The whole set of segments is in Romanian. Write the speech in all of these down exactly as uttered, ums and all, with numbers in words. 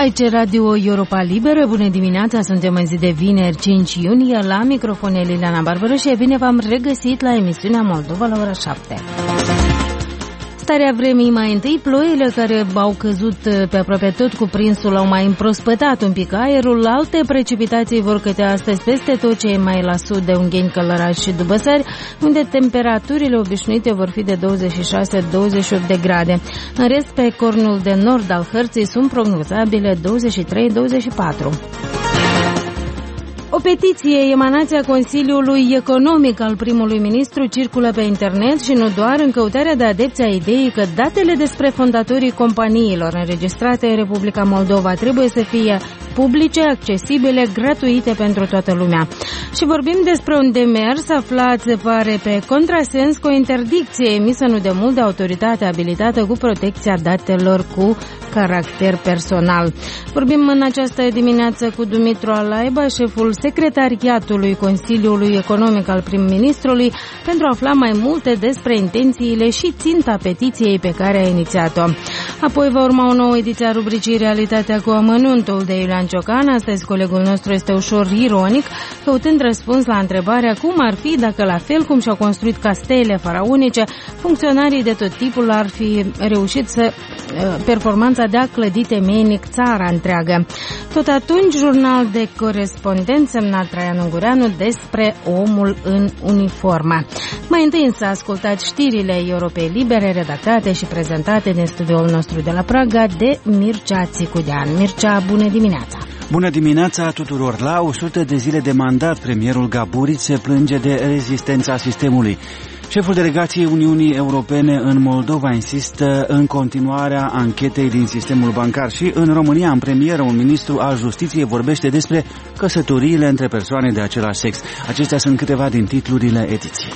Aici Radio Europa Liberă, bună dimineața, suntem în zi de vineri cinci iunie, la microfon Liliana Barbară și e bine v-am regăsit la emisiunea Moldova la ora șapte. Starea vremii mai întâi, ploile care au căzut pe aproape tot cuprinsul au mai împrospătat un pic aerul, alte precipitații vor cădea astăzi peste tot ce e mai la sud de Ungheni, Călărași și Dubăsari, unde temperaturile obișnuite vor fi de douăzeci și șase douăzeci și opt de grade. În rest, pe cornul de nord al hărții sunt prognozabile douăzeci și trei douăzeci și patru. O petiție, emanația Consiliului Economic al primului ministru, circulă pe internet și nu doar, în căutarea de adepți a ideii că datele despre fondatorii companiilor înregistrate în Republica Moldova trebuie să fie publice, accesibile, gratuite pentru toată lumea. Și vorbim despre un demers aflat, se pare, pe contrasens cu o interdicție emisă nu de mult de autoritatea abilitată cu protecția datelor cu caracter personal. Vorbim în această dimineață cu Dumitru Alaiba, șeful secretariatului Consiliului Economic al prim-ministrului, pentru a afla mai multe despre intențiile și ținta petiției pe care a inițiat-o. Apoi va urma o nouă ediție a rubricii Realitatea cu amănuntul de Iulian Ciocan. Astăzi colegul nostru este ușor ironic, căutând răspuns la întrebarea cum ar fi dacă, la fel cum și-au construit castele faraonice, funcționarii de tot tipul ar fi reușit să performanța de a clădi temeinic țara întreagă. Tot atunci, jurnal de corespondent semnat Traian Ungureanu despre omul în uniformă. Mai întâi însă ascultați știrile Europei Libere, redactate și prezentate din studioul nostru de la Praga de Mircea Țicudean. Mircea, bună dimineața! Bună dimineața tuturor! La o sută de zile de mandat, premierul Gaburici se plânge de rezistența sistemului. Șeful delegației Uniunii Europene în Moldova insistă în continuarea anchetei din sistemul bancar și în România, în premieră, un ministru al Justiției vorbește despre căsătoriile între persoane de același sex. Acestea sunt câteva din titlurile ediției.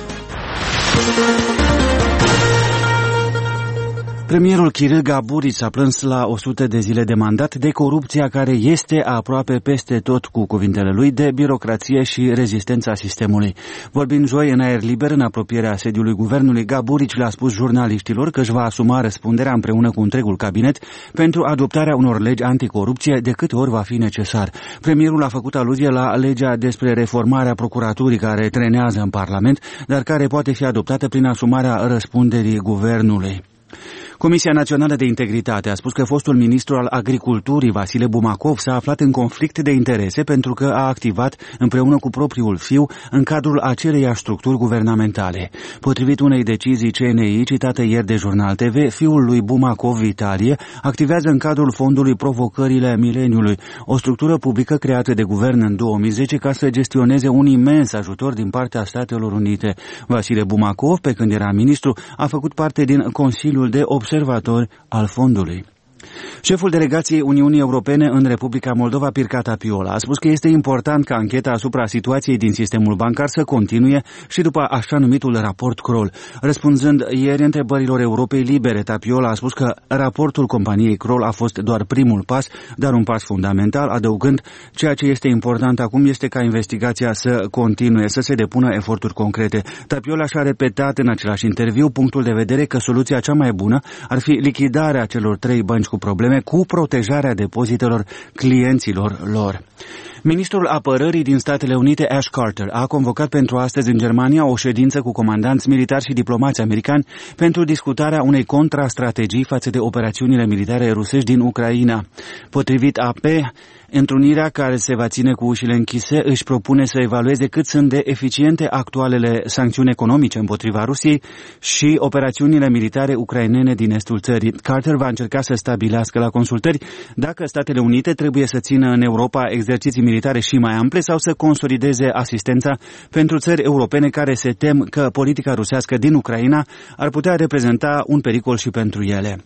Premierul Kiril Gaburici s-a plâns la o sută de zile de mandat de corupția care este aproape peste tot, cu cuvintele lui, de birocrație și rezistența sistemului. Vorbind joi în aer liber, în apropierea sediului guvernului, Gaburici le-a spus jurnaliștilor că își va asuma răspunderea împreună cu întregul cabinet pentru adoptarea unor legi anticorupție de câte ori va fi necesar. Premierul a făcut aluzie la legea despre reformarea procuraturii care trenează în Parlament, dar care poate fi adoptată prin asumarea răspunderii guvernului. Comisia Națională de Integritate a spus că fostul ministru al Agriculturii, Vasile Bumakov, s-a aflat în conflict de interese pentru că a activat împreună cu propriul fiu în cadrul aceleiași structuri guvernamentale. Potrivit unei decizii C N I citată ieri de Jurnal T V, fiul lui Bumakov, Vitalie, activează în cadrul Fondului Provocările Mileniului, o structură publică creată de guvern în două mii zece ca să gestioneze un imens ajutor din partea Statelor Unite. Vasile Bumakov, pe când era ministru, a făcut parte din Consiliul de observatori al fondului. Șeful delegației Uniunii Europene în Republica Moldova, Pircata Piola, a spus că este important ca ancheta asupra situației din sistemul bancar să continue și după așa numitul raport Kroll. Răspunzând ieri întrebărilor Europei Libere, Tapiola a spus că raportul companiei Kroll a fost doar primul pas, dar un pas fundamental, adăugând: ceea ce este important acum este ca investigația să continue, să se depună eforturi concrete. Tapiola și-a repetat în același interviu punctul de vedere că soluția cea mai bună ar fi lichidarea celor trei bănci cu probleme, cu protejarea depozitelor clienților lor. Ministrul Apărării din Statele Unite, Ash Carter, a convocat pentru astăzi în Germania o ședință cu comandanți militari și diplomați americani pentru discutarea unei contrastrategii față de operațiunile militare rusești din Ucraina. Potrivit A P, întrunirea, care se va ține cu ușile închise, își propune să evalueze cât sunt de eficiente actualele sancțiuni economice împotriva Rusiei și operațiunile militare ucrainene din estul țării. Carter va încerca să stabilească la consultări dacă Statele Unite trebuie să țină în Europa exerciții militare și mai ample sau să consolideze asistența pentru țări europene care se tem că politica rusească din Ucraina ar putea reprezenta un pericol și pentru ele.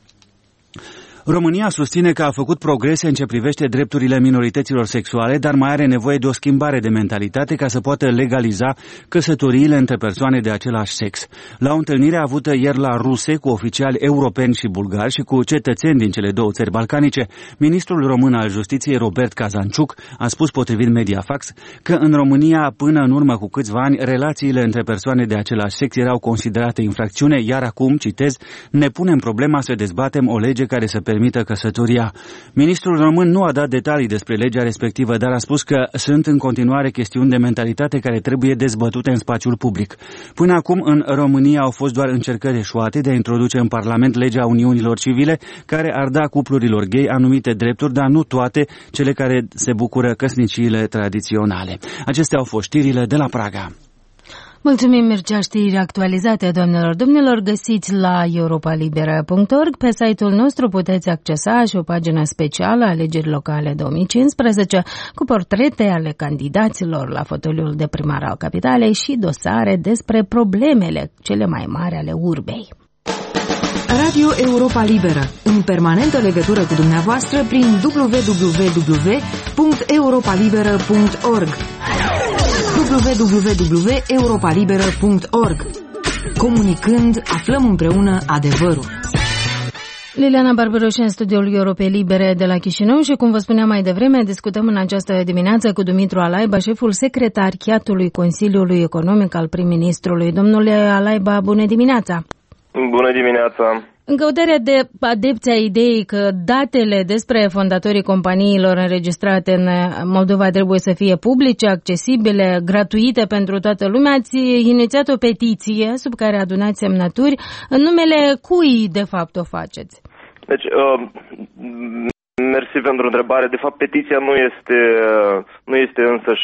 România susține că a făcut progrese în ce privește drepturile minorităților sexuale, dar mai are nevoie de o schimbare de mentalitate ca să poată legaliza căsătoriile între persoane de același sex. La o întâlnire avută ieri la Ruse cu oficiali europeni și bulgari și cu cetățeni din cele două țări balcanice, ministrul român al Justiției, Robert Cazanciuc, a spus potrivit Mediafax că în România, până în urmă cu câțiva ani, relațiile între persoane de același sex erau considerate infracțiune, iar acum, citez, ne punem problema să dezbatem o lege care să permită căsătoria. Ministrul român nu a dat detalii despre legea respectivă, dar a spus că sunt în continuare chestiuni de mentalitate care trebuie dezbătute în spațiul public. Până acum, în România au fost doar încercări eșuate de a introduce în Parlament legea uniunilor civile, care ar da cuplurilor gay anumite drepturi, dar nu toate cele care se bucură căsniciile tradiționale. Acestea au fost știrile de la Praga. Mulțumim, Mircea. Știri actualizate, doamnelor, domnilor, găsiți la europa libera punct org. Pe site-ul nostru puteți accesa și o pagină specială alegeri locale două mii cincisprezece cu portrete ale candidaților la fotoliul de primar al capitalei și dosare despre problemele cele mai mari ale urbei. Radio Europa Liberă, în permanentă legătură cu dumneavoastră prin w w w punct europa liberă punct org. w w w punct europa liberă punct org. Comunicând, aflăm împreună adevărul. Liliana Barbaroș în studioul Europei Libere de la Chișinău și, cum vă spuneam mai devreme, discutăm în această dimineață cu Dumitru Alaiba, șeful secretariatului Consiliului Economic al prim-ministrului. Domnule Alaiba, bună dimineața! Bună dimineața! În căutarea de adepți a ideii că datele despre fondatorii companiilor înregistrate în Moldova trebuie să fie publice, accesibile, gratuite pentru toată lumea, ați inițiat o petiție sub care adunați semnături. În numele cui, de fapt, o faceți? Deci, uh, mersi pentru întrebare. De fapt, petiția nu este, nu este însăși,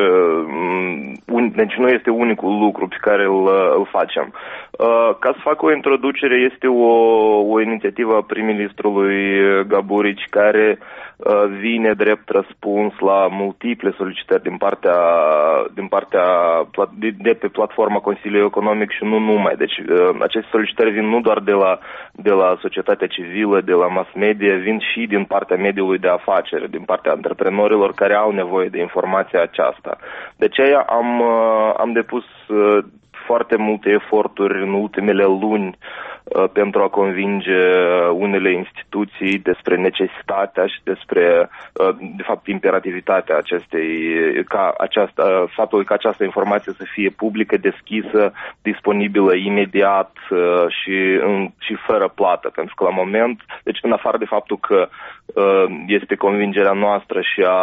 un, deci nu este unicul lucru pe care îl, îl facem. Uh, ca să fac o introducere, este o, o inițiativă a prim-ministrului Gaburici care uh, vine drept răspuns la multiple solicitări din partea, din partea de, de pe platforma Consiliului Economic și nu numai. Deci uh, aceste solicitări vin nu doar de la, de la societatea civilă, de la mass media, vin și din partea mediului de afaceri, din partea antreprenorilor care au nevoie de informația aceasta. De aceea am, uh, am depus uh, foarte multe eforturi în ultimele luni uh, pentru a convinge unele instituții despre necesitatea și despre, uh, de fapt, imperativitatea acestei, ca aceasta, uh, faptul că această informație să fie publică, deschisă, disponibilă imediat uh, și, în, și fără plată. Pentru că la moment, deci în afară de faptul că uh, este convingerea noastră și a,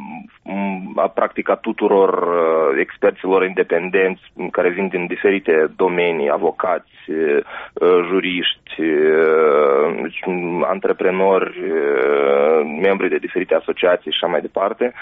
a practica tuturor uh, experților independenți care vin din diferite domenii, avocați, juriști, antreprenori, membri de diferite asociații și așa mai departe.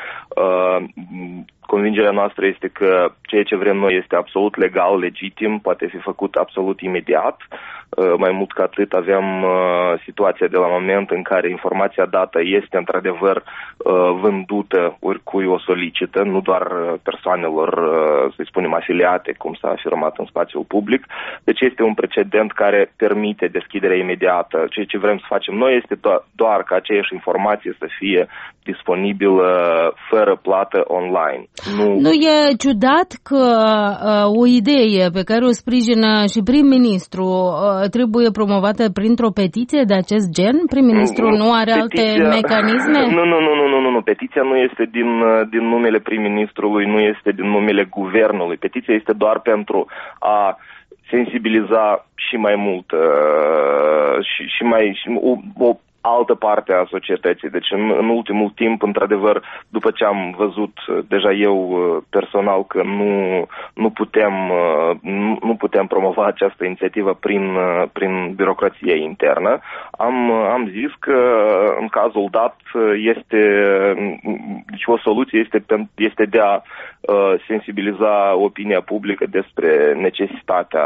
Convingerea noastră este că ceea ce vrem noi este absolut legal, legitim, poate fi făcut absolut imediat. Mai mult ca atât, avem situația de la moment în care informația dată este într-adevăr vândută oricui o solicită, nu doar persoanelor, să spunem, afiliate, cum s-a afirmat în spațiul public. Deci este un precedent care permite deschiderea imediată. Ceea ce vrem să facem noi este do- doar ca aceeași informație să fie disponibilă fără plată online. Nu, nu e ciudat că uh, o idee pe care o sprijină și prim-ministru uh, trebuie promovată printr-o petiție de acest gen? Prim-ministrul nu, nu are petiția, alte mecanisme? Nu, nu, nu, nu, nu, nu, nu. Petiția nu este din, din numele prim-ministrului, nu este din numele guvernului. Petiția este doar pentru a sensibiliza și mai mult uh, și, și mai și o, o altă parte a societății. Deci în, în ultimul timp, într-adevăr, după ce am văzut deja eu personal că nu, nu, putem, nu, nu putem promova această inițiativă prin, prin birocrație internă, am, am zis că în cazul dat este, deci o soluție este, este de a sensibiliza opinia publică despre necesitatea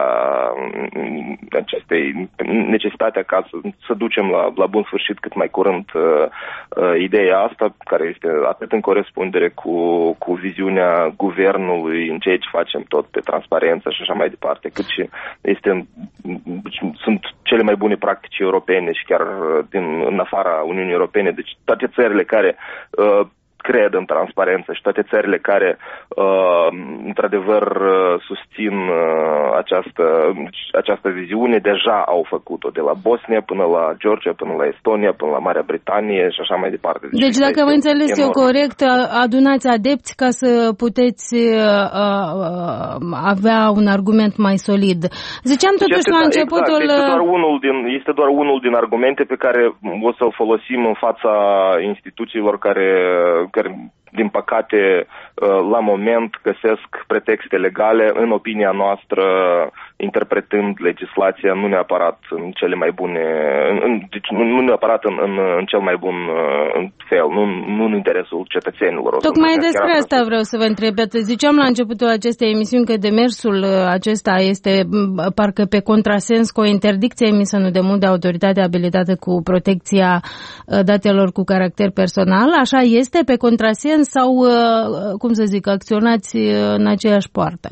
acestei, necesitatea ca să, să ducem la, la bun sfârșit cât mai curând uh, uh, ideea asta, care este atât în corespundere cu, cu viziunea guvernului în ceea ce facem tot pe transparență și așa mai departe, cât și este în, sunt cele mai bune practici europene și chiar din, în afara Uniunii Europene, deci toate țările care uh, cred în transparență și toate țările care, uh, într-adevăr, susțin uh, această, această viziune deja au făcut-o, de la Bosnia până la Georgia, până la Estonia, până la Marea Britanie și așa mai departe. Deci, deci dacă am înțeles eu corect, adunați adepți ca să puteți uh, avea un argument mai solid. Ziceam totuși este, la începutul... Exact, este, doar unul din, este doar unul din argumente pe care o să-l folosim în fața instituțiilor care, care din păcate, la moment găsesc pretexte legale, în opinia noastră, interpretând legislația nu neapărat în cele mai bune, în, deci nu neapărat în, în, în cel mai bun în fel, nu, nu în interesul cetățenilor. Tocmai despre asta vreau să vă întreb. Ziceam la începutul acestei emisiuni că demersul acesta este parcă pe contrasens cu o interdicție emisă nu de mult de autoritatea abilitată cu protecția datelor cu caracter personal. Așa este pe contrasens sau, cum să zic, acționați în aceeași poartă?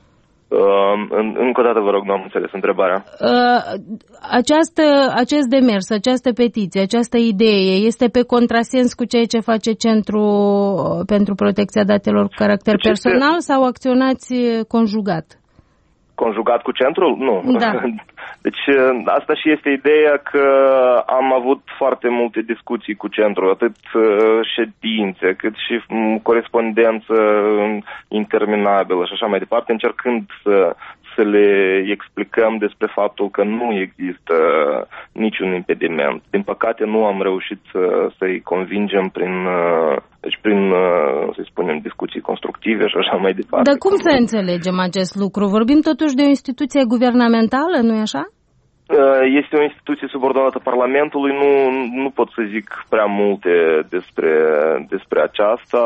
Uh, încă o dată vă rog, nu am înțeles întrebarea. Uh, această, acest demers, această petiție, această idee este pe contrasens cu ceea ce face Centrul pentru Protecția Datelor cu caracter deci personal este... sau acționați conjugat? Conjugat cu centrul? Nu. Da. Deci asta și este ideea că am avut foarte multe discuții cu centrul, atât ședințe, cât și corespondență interminabilă și așa mai departe, încercând să, să le explicăm despre faptul că nu există niciun impediment. Din păcate nu am reușit să, să-i convingem prin, deci prin, să spunem, discuții constructive și așa mai departe. Dar cum să înțelegem acest lucru? Vorbim totuși de o instituție guvernamentală, nu-i așa? Este o instituție subordonată Parlamentului, nu, nu pot să zic prea multe despre, despre aceasta.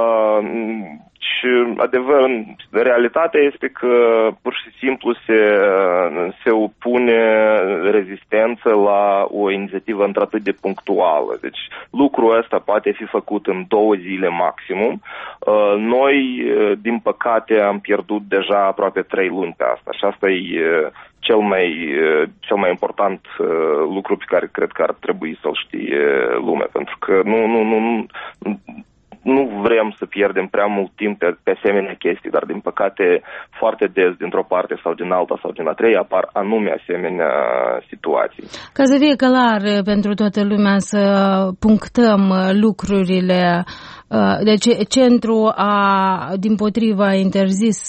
Și adevăr, realitatea este că pur și simplu se, se opune rezistență la o inițiativă într-atât de punctuală. Deci lucrul ăsta poate fi făcut în două zile maximum. Noi, din păcate, am pierdut deja aproape trei luni pe asta și asta e cel mai, cel mai important lucru pe care cred că ar trebui să-l știe lumea, pentru că nu, nu, nu, nu, nu vrem să pierdem prea mult timp pe, pe asemenea chestii, dar din păcate foarte des dintr-o parte sau din alta sau din a treia apar anume asemenea situații. Ca să fie clar pentru toată lumea să punctăm lucrurile. Deci centrul a, dimpotrivă, a interzis...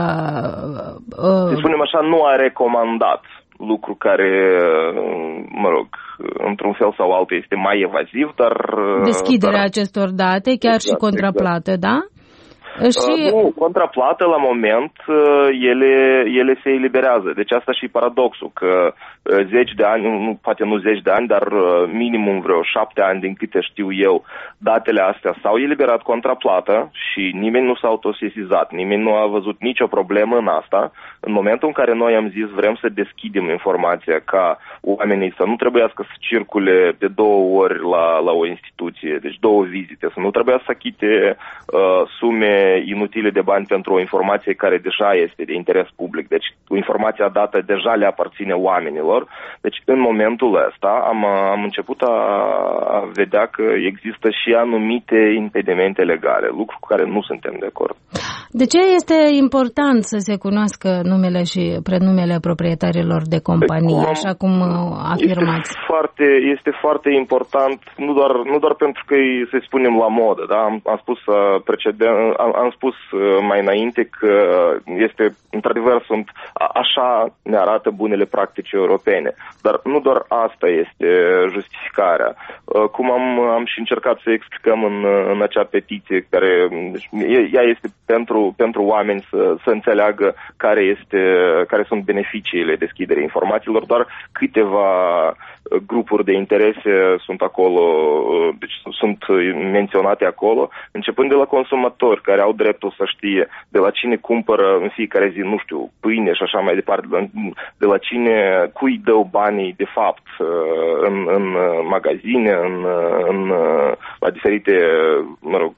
Să spunem așa, nu a recomandat, lucru care, mă rog, într-un fel sau altul este mai evaziv, dar... Deschiderea dar, acestor date, chiar exact, și contraplată, exact. Da? Și... Uh, nu, contraplată la moment ele, ele se eliberează. Deci asta și paradoxul, că zeci de ani, nu, poate nu zeci de ani, dar minimum vreo șapte ani din câte știu eu, datele astea s-au eliberat contraplată și nimeni nu s-a autosesizat, nimeni nu a văzut nicio problemă în asta. În momentul în care noi am zis vrem să deschidem informația ca oamenii să nu trebuiască să circule de două ori la, la o instituție, deci două vizite, să nu trebuiască să achite uh, sume inutile de bani pentru o informație care deja este de interes public, deci informația dată deja le aparține oamenilor. Deci în momentul ăsta am, am început a, a vedea că există și anumite impedimente legale, lucru cu care nu suntem de acord. De ce este important să se cunoască numele și prenumele proprietarilor de companie, cum, așa cum afirmați? Este foarte, este foarte important, nu doar, nu doar pentru că îi, să spunem, la modă, da? Am, am spus precedent, am, am spus mai înainte că este, într-adevăr, sunt, așa ne arată bunele practici europene. Dar nu doar asta este justificarea. Cum am, am și încercat să explicăm în, în acea petiție, care ea este pentru, pentru oameni să, să înțeleagă care, este, care sunt beneficiile deschiderii informațiilor, doar câteva grupuri de interese sunt acolo, deci sunt menționate acolo, începând de la consumatori care au dreptul să știe de la cine cumpără în fiecare zi, nu știu, pâine și așa mai departe, de la cine, cui dă banii de fapt în, în magazine, în, în, la diferite, mă rog,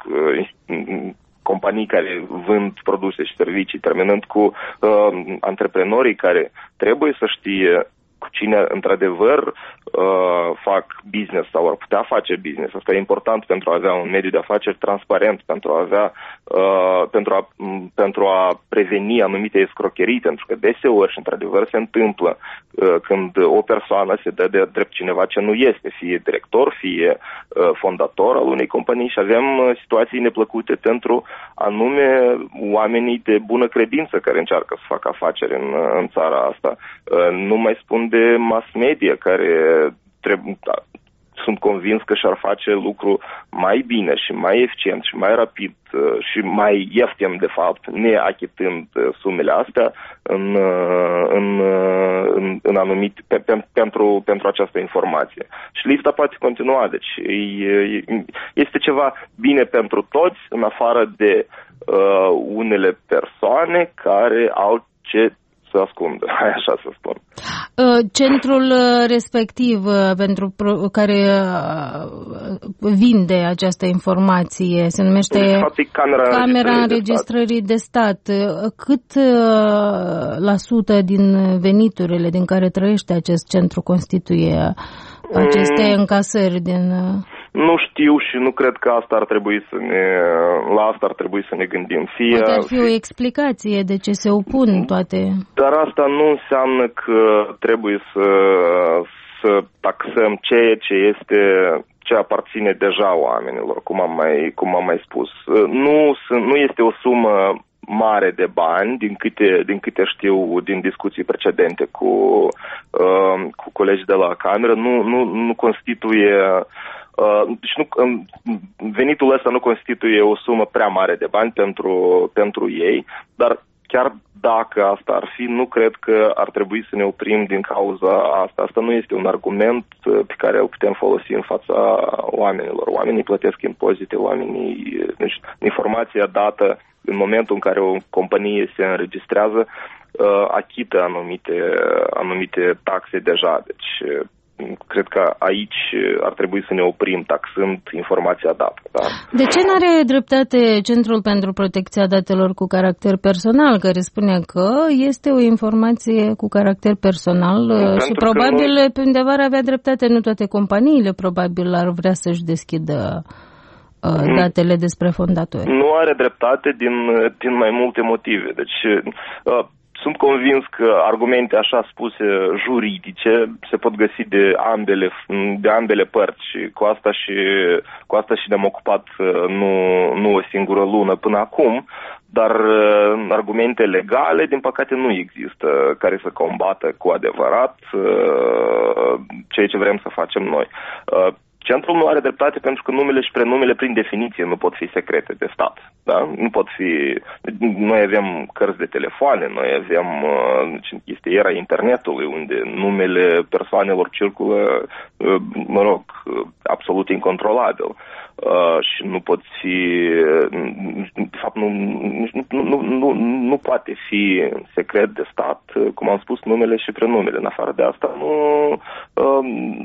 companii care vând produse și servicii, terminând cu uh, antreprenorii care trebuie să știe cine într-adevăr uh, fac business sau ar putea face business. Asta e important pentru a avea un mediu de afaceri transparent, pentru a avea uh, pentru, a, pentru a preveni anumite escrocherii, pentru că deseori și într-adevăr se întâmplă uh, când o persoană se dă de drept cineva ce nu este, fie director, fie uh, fondator al unei companii, și avem uh, situații neplăcute pentru anume oamenii de bună credință care încearcă să facă afaceri în, în țara asta. Nu mai spun de mass media care trebuie, sunt convins că și-ar face lucru mai bine și mai eficient și mai rapid și mai ieftin, de fapt, neachitând sumele astea în, în, în, în anumit, pe, pe, pentru, pentru această informație. Și lista poate continua. Deci este ceva bine pentru toți, în afară de uh, unele persoane care au ce să ascundă, așa să spun. Centrul respectiv pentru care vinde această informație se numește Camera, Camera Înregistrării de Stat. Cât la sută din veniturile din care trăiește acest centru constituie aceste încasări din... Nu știu și nu cred că asta ar trebui să ne, la asta ar trebui să ne gândim. Fie, Poate ar fi o explicație de ce se opun toate. Dar asta nu înseamnă că trebuie să, să taxăm ceea ce este, ce aparține deja oamenilor, cum am mai, cum am mai spus. Nu, nu este o sumă mare de bani, din câte, din câte știu din discuții precedente cu, uh, cu colegii de la cameră, nu, nu, nu constituie... Uh, deci nu, um, venitul ăsta nu constituie o sumă prea mare de bani pentru, pentru ei, dar chiar dacă asta ar fi, nu cred că ar trebui să ne oprim din cauza asta. Asta nu este un argument pe care îl putem folosi în fața oamenilor. Oamenii plătesc impozite, oamenii... Deci, informația dată în momentul în care o companie se înregistrează uh, achită anumite, anumite taxe deja. Deci... cred că aici ar trebui să ne oprim taxând informația dată. Da? De ce nu are dreptate Centrul pentru Protecția Datelor cu caracter personal, care spune că este o informație cu caracter personal pentru și probabil nu... pe undeva ar avea dreptate, nu toate companiile probabil ar vrea să-și deschidă uh, datele despre fondatori. Nu are dreptate din, din mai multe motive. Deci... Uh, Sunt convins că argumente așa spuse juridice se pot găsi de ambele, de ambele părți și cu asta și, cu asta și ne-am ocupat nu, nu o singură lună până acum, dar argumente legale, din păcate, nu există care să combată cu adevărat ceea ce vrem să facem noi. Centrul nu are dreptate pentru că numele și prenumele, prin definiție, nu pot fi secrete de stat. Da? Nu pot fi... Noi avem cărți de telefoane, noi avem... Este era internetului, unde numele persoanelor circulă, mă rog, absolut incontrolabil. Uh, și nu pot fi... De fapt, nu, nu, nu, nu, nu poate fi secret de stat, cum am spus, numele și prenumele. În afară de asta, nu... Uh,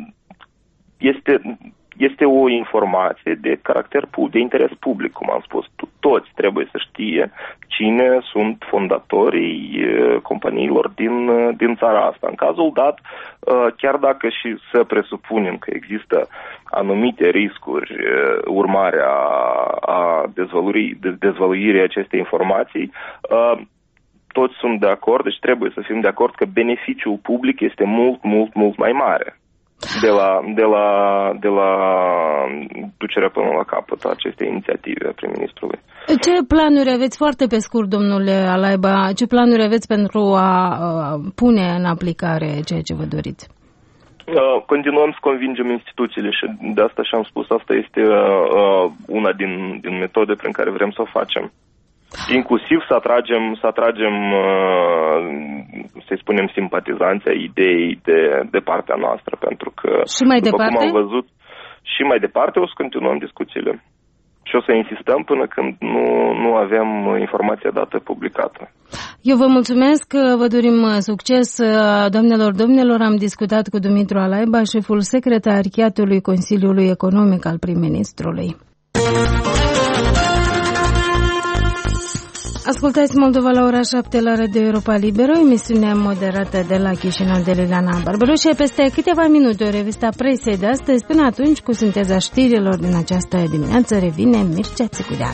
Este, este o informație de caracter public, de interes public, cum am spus. Toți trebuie să știe cine sunt fondatorii companiilor din, din țara asta. În cazul dat, chiar dacă și să presupunem că există anumite riscuri urmare a, a dezvăluirii, dezvăluirii acestei informații, toți sunt de acord, deci trebuie să fim de acord că beneficiul public este mult, mult, mult mai mare. De la, de, la, de la ducerea până la capăt a acestei inițiative a prim-ministrului. Ce planuri aveți, foarte pe scurt, domnule Alaiba, ce planuri aveți pentru a uh, pune în aplicare ceea ce vă doriți? Uh, continuăm să convingem instituțiile și de asta și-am spus, asta este uh, una din, din metode prin care vrem să o facem. Inclusiv să atragem, să atragem, să-i spunem, simpatizanții ai ideii de, de partea noastră, pentru că, și mai după departe? cum am văzut, și mai departe o să continuăm discuțiile. Și o să insistăm până când nu, nu avem informația dată publicată. Eu vă mulțumesc, vă dorim succes. Doamnelor, domnilor, am discutat cu Dumitru Alaiba, șeful secretariatului Consiliului Economic al prim-ministrului. Ascultați Moldova la ora șapte la Radio Europa Liberă, emisiunea moderată de la Chișinău de Liliana Barbaru și peste câteva minute o revista presei de astăzi. Până atunci, cu sinteza știrilor din această dimineață, revine Mircea Țicudean.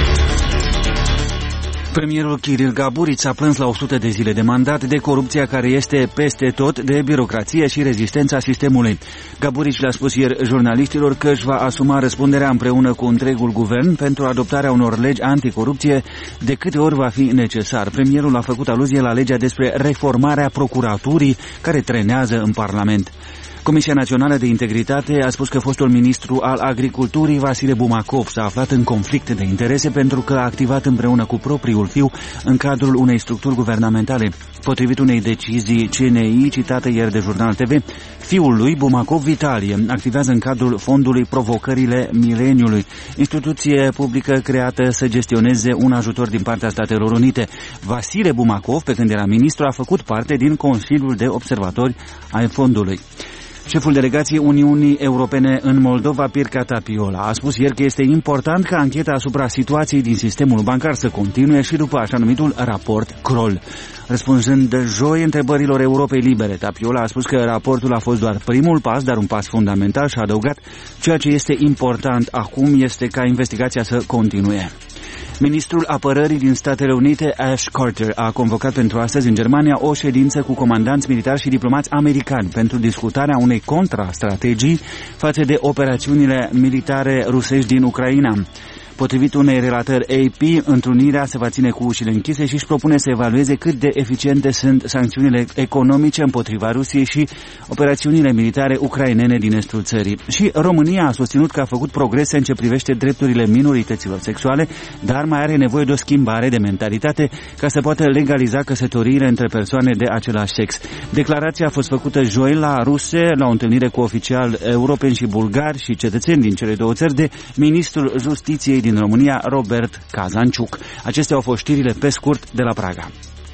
Premierul Kiril Gaburit s-a plâns la o sută de zile de mandat de corupția care este peste tot, de birocrație și rezistența sistemului. Gaburit le-a spus ieri jurnaliștilor că își va asuma răspunderea împreună cu întregul guvern pentru adoptarea unor legi anticorupție de câte ori va fi necesar. Premierul a făcut aluzie la legea despre reformarea procuraturii care trenează în Parlament. Comisia Națională de Integritate a spus că fostul ministru al Agriculturii, Vasile Bumakov, s-a aflat în conflict de interese pentru că a activat împreună cu propriul fiu în cadrul unei structuri guvernamentale. Potrivit unei decizii C N I citată ieri de Jurnal T V, fiul lui, Bumakov Vitalie, activează în cadrul Fondului Provocările Mileniului, instituție publică creată să gestioneze un ajutor din partea Statelor Unite. Vasile Bumakov, pe când era ministru, a făcut parte din Consiliul de Observatori al fondului. Șeful delegației Uniunii Europene în Moldova, Pirca Tapiola, a spus ieri că este important ca ancheta asupra situației din sistemul bancar să continue și după așa numitul raport Kroll. Răspunzând de joi întrebărilor Europei Libere, Tapiola a spus că raportul a fost doar primul pas, dar un pas fundamental, și a adăugat: ceea ce este important acum este ca investigația să continue. Ministrul Apărării din Statele Unite, Ash Carter, a convocat pentru astăzi în Germania o ședință cu comandanți militari și diplomați americani pentru discutarea unei contrastrategii față de operațiunile militare rusești din Ucraina. Potrivit unei relatări A P, întrunirea se va ține cu ușile închise și își propune să evalueze cât de eficiente sunt sancțiunile economice împotriva Rusiei și operațiunile militare ucrainene din estul țării. Și România a susținut că a făcut progrese în ce privește drepturile minorităților sexuale, dar mai are nevoie de o schimbare de mentalitate ca să poată legaliza căsătoriile între persoane de același sex. Declarația a fost făcută joi la Ruse, la o întâlnire cu oficiali europeni și bulgari și cetățeni din cele două țări, de ministrul Justiției din România, Robert Cazanciuc. Acestea au fost știrile pe scurt de la Praga.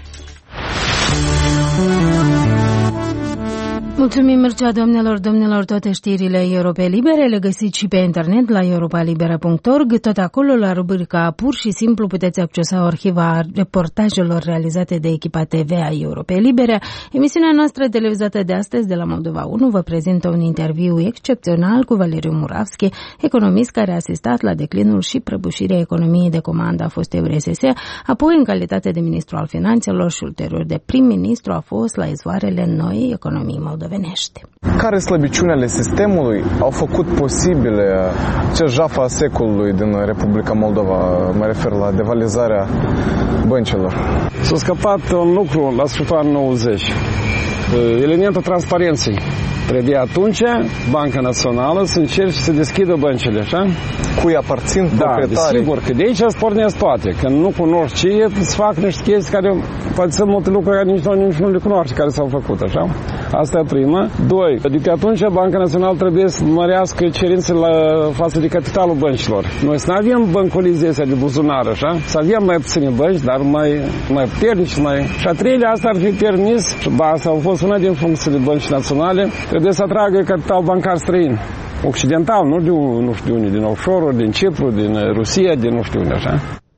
Mulțumim, Mircea, domnilor, domnilor, toate știrile Europei Libere le găsiți și pe internet la europa libera punct org. Tot acolo, la rubrica Pur și Simplu, puteți accesa o arhiva reportajelor realizate de echipa T V a Europei Libere. Emisiunea noastră televizată de astăzi de la Moldova unu vă prezintă un interviu excepțional cu Valeriu Muravski, economist care a asistat la declinul și prăbușirea economiei de comandă a fostei U R S S, apoi în calitate de ministru al finanțelor și ulterior de prim-ministru a fost la izvoarele noii economii moldovenești. Care slăbiciunile sistemului au făcut posibile ce jafă a secolului din Republica Moldova, mă refer la devalizarea băncilor? S-a scăpat un lucru la sfârșitul anului nouăzeci, elementul transparenței. Trebuie atunci Banca Națională să încerce să deschidă băncile, așa? Cui aparțin proprietarii? Da, desigur, că de aici îți pornesc toate. Când nu cunoști ce e, îți fac niște chestii care, poate sunt multe lucruri care nici nu, nici nu le cunoști, care s-au făcut, așa? Asta e prima. Doi, adică atunci Banca Națională trebuie să mărească cerințele la față de capitalul băncilor. Noi să nu avem băncolizii astea de buzunar, așa? Să avem mai puține bănci, dar mai, mai puternici, mai... Și a treilea, asta ar fi permis, și asta a fost una din funcțiile băncii naționale, trebuie să atragă capital bancar străin, occidental, nu, de, nu știu de unde, din offshore-uri, din Cipru, din Rusia, din nu știu unde, așa.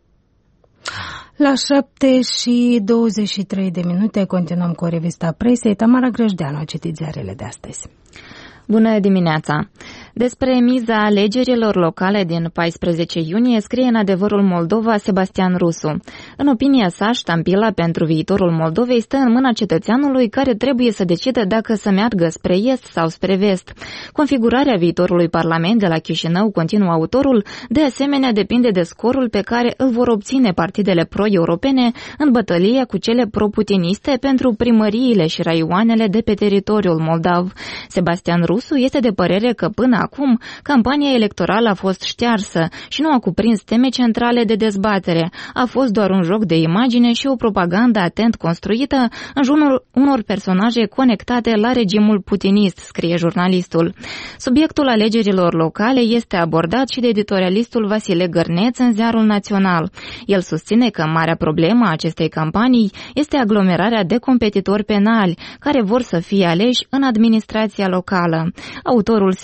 La șapte și douăzeci și trei de minute continuăm cu o revista presei. Tamara Grăjdeanu a citit ziarele de astăzi. Bună dimineața! Despre miza alegerilor locale din paisprezece iunie scrie în Adevărul Moldova Sebastian Rusu. În opinia sa, ștampila pentru viitorul Moldovei stă în mâna cetățeanului care trebuie să decide dacă să meargă spre est sau spre vest. Configurarea viitorului Parlament de la Chișinău, continuă autorul, de asemenea depinde de scorul pe care îl vor obține partidele pro-europene în bătălie cu cele pro-putiniste pentru primăriile și raioanele de pe teritoriul moldav. Sebastian Rusu este de părere că până acum campania electorală a fost ștearsă și nu a cuprins teme centrale de dezbatere. A fost doar un joc de imagine și o propagandă atent construită în jurul unor personaje conectate la regimul putinist, scrie jurnalistul. Subiectul alegerilor locale este abordat și de editorialistul Vasile Gărneț în Ziarul Național. El susține că marea problemă a acestei campanii este aglomerarea de competitori penali care vor să fie aleși în administrația locală. Autorul se referă la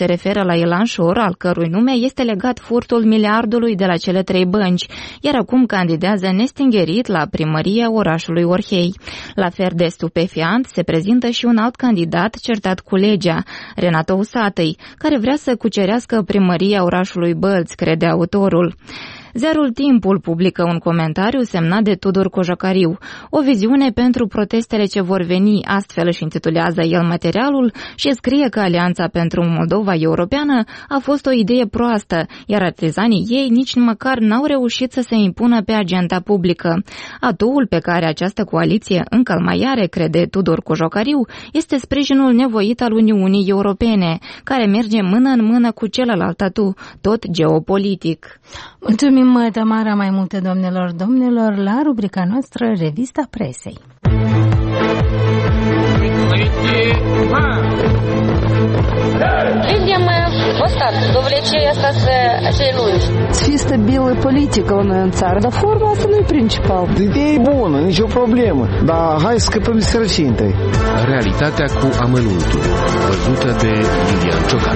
la Elanșor, al cărui nume este legat furtul miliardului de la cele trei bănci, iar acum candidează nestingerit la primăria orașului Orhei. La fel de stupefiant se prezintă și un alt candidat certat cu legea, Renato Usatăi, care vrea să cucerească primăria orașului Bălți, crede autorul. Ziarul Timpul publică un comentariu semnat de Tudor Cojocariu, o viziune pentru protestele ce vor veni, astfel își intitulează el materialul și scrie că Alianța pentru Moldova Europeană a fost o idee proastă, iar artizanii ei nici măcar n-au reușit să se impună pe agenda publică. Atuul pe care această coaliție încă mai are, crede Tudor Cojocariu, este sprijinul nevoit al Uniunii Europene, care merge mână în mână cu celălalt atu, tot geopolitic. Mulțumim, Tamara, mai multe, domnilor, domnilor, la rubrica noastră Revista Presei. Видим остатки, довлечение остаться celulari. Să fie stabilă politică la noi în țară, dar forma asta nu e principal. Ideea e bună, nicio problemă, dar hai să scăpăm de sărăcie întâi. Realitatea cu amănuntul, văzută de Lilian Ciocan.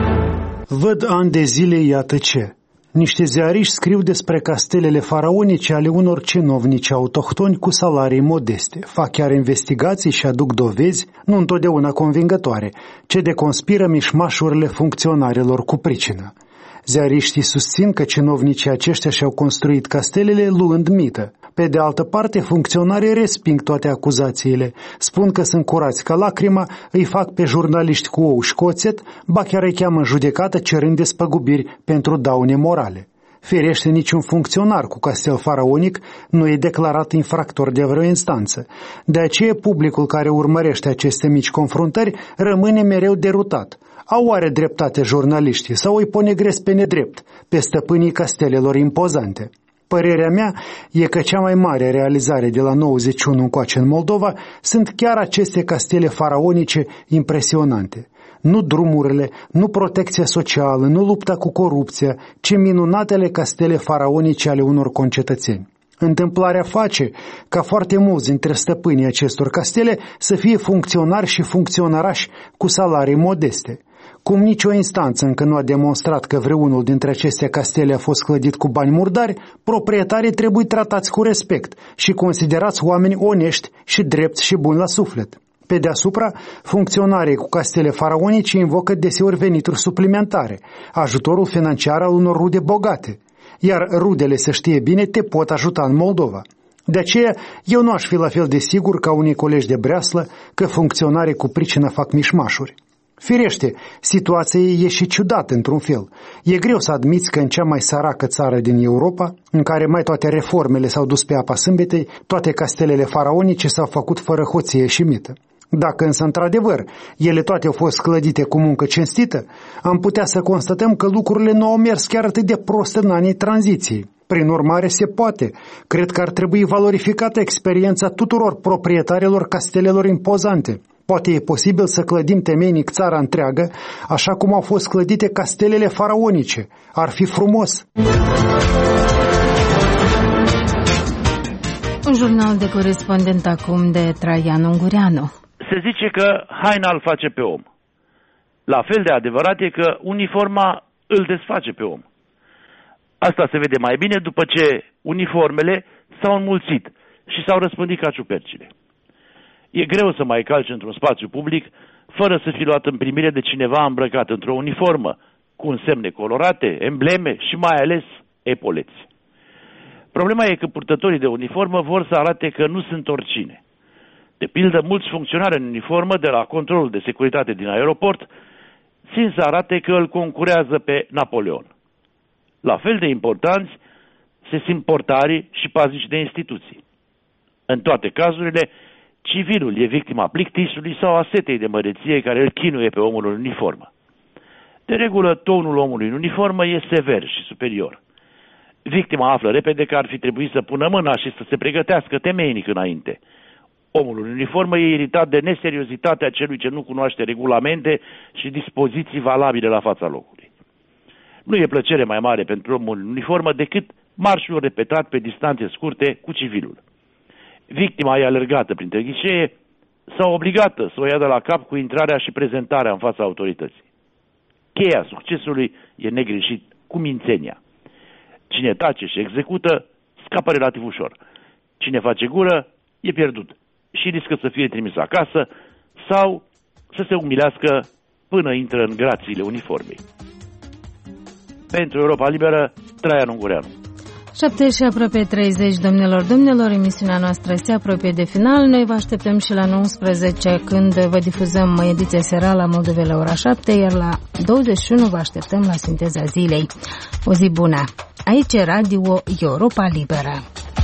Văd ani de zile iată ce. Niște ziariști scriu despre castelele faraonice ale unor cinovnici autohtoni cu salarii modeste. Fac chiar investigații și aduc dovezi, nu întotdeauna convingătoare, ce deconspiră mișmașurile funcționarilor cu pricină. Ziariștii susțin că cinovnicii aceștia și-au construit castelele luând mită. Pe de altă parte, funcționarii resping toate acuzațiile, spun că sunt curați ca lacrima, îi fac pe jurnaliști cu ou și coțet, ba chiar îi cheamă în judecată cerând despăgubiri pentru daune morale. Firește, niciun funcționar cu castel faraonic nu e declarat infractor de vreo instanță. De aceea, publicul care urmărește aceste mici confruntări rămâne mereu derutat. Au oare dreptate jurnaliștii sau îi ponegresc pe nedrept pe stăpânii castelelor impozante? Părerea mea e că cea mai mare realizare de la nouăzeci și unu încoace în Moldova sunt chiar aceste castele faraonice impresionante. Nu drumurile, nu protecția socială, nu lupta cu corupția, ci minunatele castele faraonice ale unor concetățeni. Întâmplarea face ca foarte mulți dintre stăpânii acestor castele să fie funcționari și funcționarași cu salarii modeste. Cum nicio instanță încă nu a demonstrat că vreunul dintre aceste castele a fost clădit cu bani murdari, proprietarii trebuie tratați cu respect și considerați oameni onești și drepți și buni la suflet. Pe deasupra, funcționarii cu castele faraonice invocă deseori venituri suplimentare, ajutorul financiar al unor rude bogate, iar rudele, să știe bine, te pot ajuta în Moldova. De aceea, eu nu aș fi la fel de sigur ca unii colegi de breaslă că funcționarii cu pricină fac mișmașuri. Firește, situația e și ciudată într-un fel. E greu să admiți că în cea mai săracă țară din Europa, în care mai toate reformele s-au dus pe apa sâmbetei, toate castelele faraonice s-au făcut fără hoție și mită. Dacă însă, într-adevăr, ele toate au fost clădite cu muncă cinstită, am putea să constatăm că lucrurile nu au mers chiar atât de prost în anii tranziției. Prin urmare, se poate. Cred că ar trebui valorificată experiența tuturor proprietarilor castelelor impozante. Poate e posibil să clădim temeinic țara întreagă, așa cum au fost clădite castelele faraonice. Ar fi frumos. Un jurnal de corespondent acum de Traian Ungureanu. Se zice că haina îl face pe om. La fel de adevărat e că uniforma îl desface pe om. Asta se vede mai bine după ce uniformele s-au înmulțit și s-au răspândit ca ciupercile. E greu să mai calci într-un spațiu public fără să fii luat în primire de cineva îmbrăcat într-o uniformă, cu însemne colorate, embleme și mai ales epoleți. Problema e că purtătorii de uniformă vor să arate că nu sunt oricine. De pildă, mulți funcționari în uniformă de la controlul de securitate din aeroport țin să arate că îl concurează pe Napoleon. La fel de importanți se simt portarii și paznici de instituții. În toate cazurile, civilul e victima plictisului sau a setei de măreție care îl chinuie pe omul în uniformă. De regulă, tonul omului în uniformă e sever și superior. Victima află repede că ar fi trebuit să pună mâna și să se pregătească temeinic înainte. Omul în uniformă e iritat de neseriozitatea celui ce nu cunoaște regulamente și dispoziții valabile la fața locului. Nu e plăcere mai mare pentru omul în uniformă decât marșul repetat pe distanțe scurte cu civilul. Victima e alergată printre ghișee sau obligată să o ia de la cap cu intrarea și prezentarea în fața autorității. cheia succesului e negreșit cu mințenia. Cine tace și execută, scapă relativ ușor. Cine face gură, e pierdut și riscă să fie trimis acasă sau să se umilească până intră în grațiile uniformei. Pentru Europa Liberă, Traian Ungureanu. șapte și aproape treizeci, domnilor, domnilor, emisiunea noastră se apropie de final. Noi vă așteptăm și la nouăsprezece, când vă difuzăm ediția seara la Moldovei la ora șapte, iar la douăzeci și unu vă așteptăm la Sinteza Zilei. O zi bună! Aici e Radio Europa Liberă.